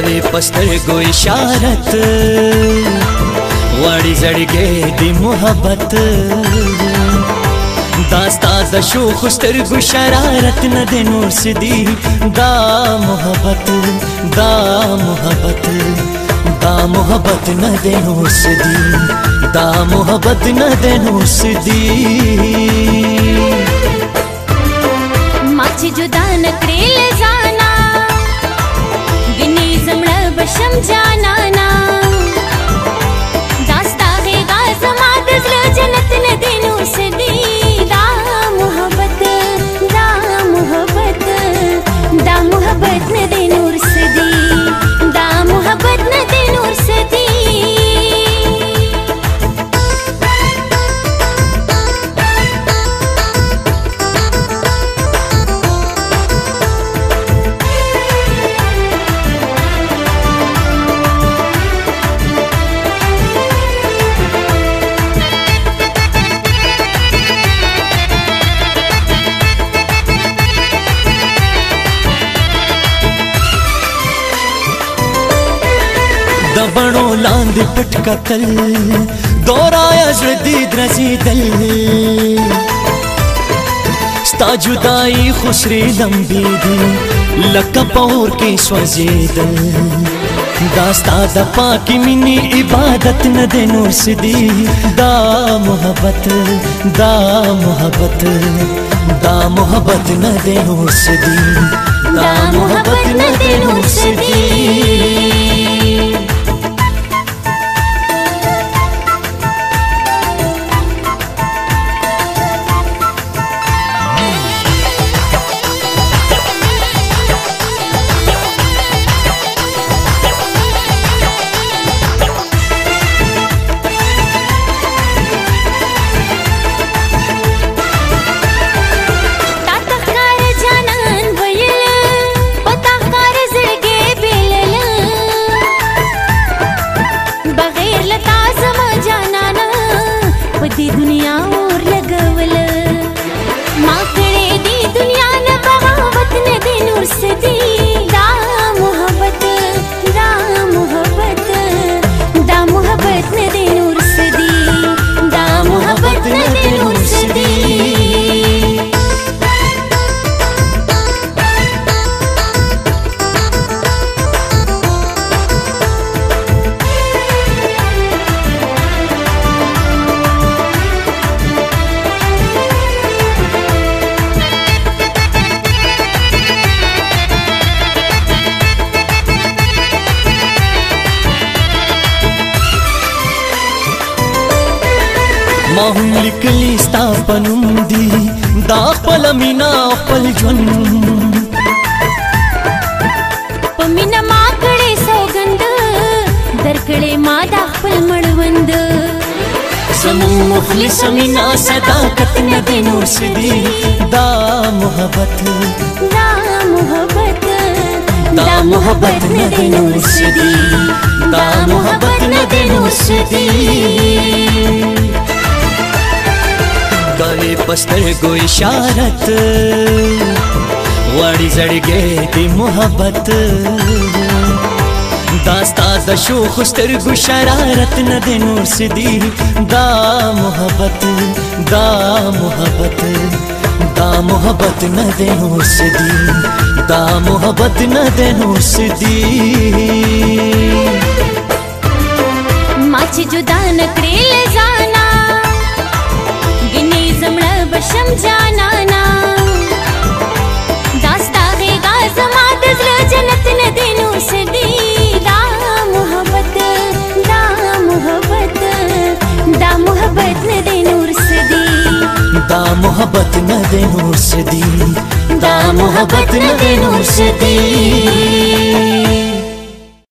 کوي پسترګو اشارت وړي زړګي دی محبت داستا د شوخ سترګو شرارت نه د نور سدي دا محبت دا محبت دا محبت نه د نور سدي دا محبت نه د نور سدي ما چې جدا نکړې ځانا ګنې زمړه بشم جانانا داستا هېغا زما د زړه جنت نه د نور سدي دا محبت دا محبت نه د نور سدي دا محبت نه د نور سدي د بڼو لاندې پټ کتل دورایا زړه دې درزېدل ستا جدایي خو سرې لمبې دي لکه په اور کې سوځېدل دا ستا د پاکې مینې عبادت نه دی نور څه دي دا محبت دا محبت دا محبت نه دی نور څه دي دا محبت نه دی نور څه دي دی دنیا اور لګول ما کړې دی دنیا نه بغاوت نه دی نور سدي دا محبت دا محبت دا محبت نه دی نور سدي دا محبت نه دی نور سدي ما هم لیکلی ستا په نوم دي دا خپله مینه خپل ژوند په مینه ما کړې سوګند درکړې ما دا خپل مړوند زمون مخلص مینه صداقت نه دی نور څه دي دا محبت دا محبت دا محبت نه دی نور څه دي دا محبت نه دی نور څه دي کوي پسترګو اشارت وړي زړګي دی محبت داستا د شوخ سترګو شرارت نه دی نور څه دي دا محبت دا محبت دا محبت نه دی نور څه دي دا محبت نه دی نور څه دي ما چې جدا نکړې ځانا ګنې زمړه بشم جانانا داستا هېغا زما د زړه جنت نه دی نور سدي دا محبت دا محبت نه دی نور سدي دا محبت نه دی نور څه دي دا محبت نه دی نور څه دي